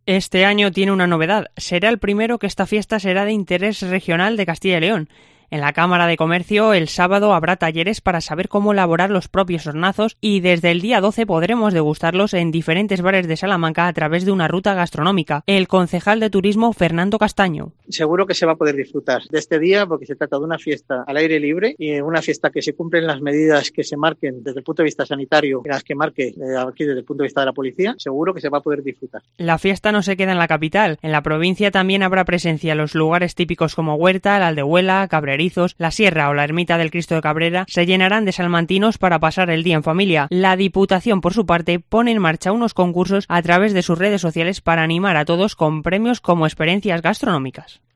Este año tiene una novedad. Será el primero que esta fiesta será de interés regional de Castilla y León. En la Cámara de Comercio el sábado habrá talleres para saber cómo elaborar los propios hornazos y desde el día 12 podremos degustarlos en diferentes bares de Salamanca a través de una ruta gastronómica. El concejal de turismo Fernando Castaño. Seguro que se va a poder disfrutar de este día porque se trata de una fiesta al aire libre y una fiesta que se cumplen las medidas que se marquen desde el punto de vista sanitario y las que marque aquí desde el punto de vista de la policía. Seguro que se va a poder disfrutar. La fiesta no se queda en la capital. En la provincia también habrá presencia en los lugares típicos como Huerta, la Aldehuela, Cabrera, la Sierra o la Ermita del Cristo de Cabrera se llenarán de salmantinos para pasar el día en familia. La Diputación, por su parte, pone en marcha unos concursos a través de sus redes sociales para animar a todos con premios como experiencias gastronómicas.